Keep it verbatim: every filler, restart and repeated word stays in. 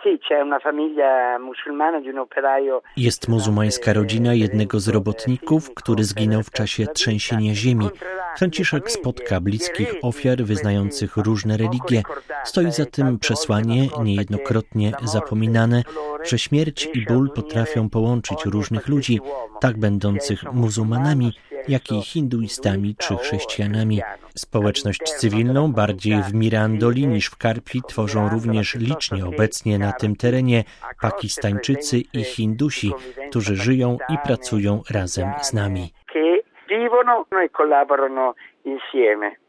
Jest muzułmańska rodzina jednego z robotników, który zginął w czasie trzęsienia ziemi. Franciszek spotka bliskich ofiar wyznających różne religie. Stoi za tym przesłanie, niejednokrotnie zapominane, że śmierć i ból potrafią połączyć różnych ludzi, tak będących muzułmanami, jak i hinduistami czy chrześcijanami. Społeczność cywilną bardziej w Mirandoli niż w Carpi tworzą również licznie obecnie na tym terenie Pakistańczycy i Hindusi, którzy żyją i pracują razem z nami.